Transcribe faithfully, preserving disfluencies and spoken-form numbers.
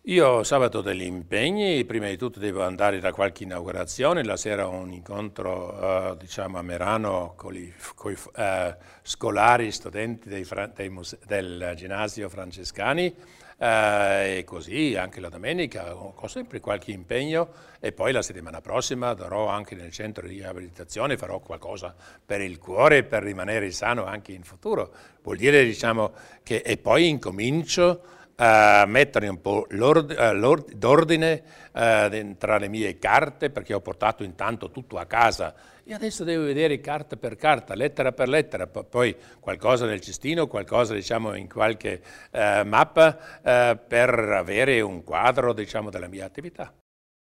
Io sabato ho degli impegni, prima di tutto devo andare da qualche inaugurazione, la sera ho un incontro eh, diciamo a Merano con i coi, eh, scolari, studenti dei fra- dei muse- del ginnasio francescani eh, e così anche la domenica ho, ho sempre qualche impegno e poi la settimana prossima darò anche nel centro di riabilitazione, farò qualcosa per il cuore per rimanere sano anche in futuro. Vuol dire diciamo che e poi incomincio a mettere un po' d'ordine uh, tra le mie carte perché ho portato intanto tutto a casa e adesso devo vedere carta per carta, lettera per lettera, poi qualcosa nel cestino, qualcosa diciamo in qualche uh, mappa uh, per avere un quadro diciamo della mia attività.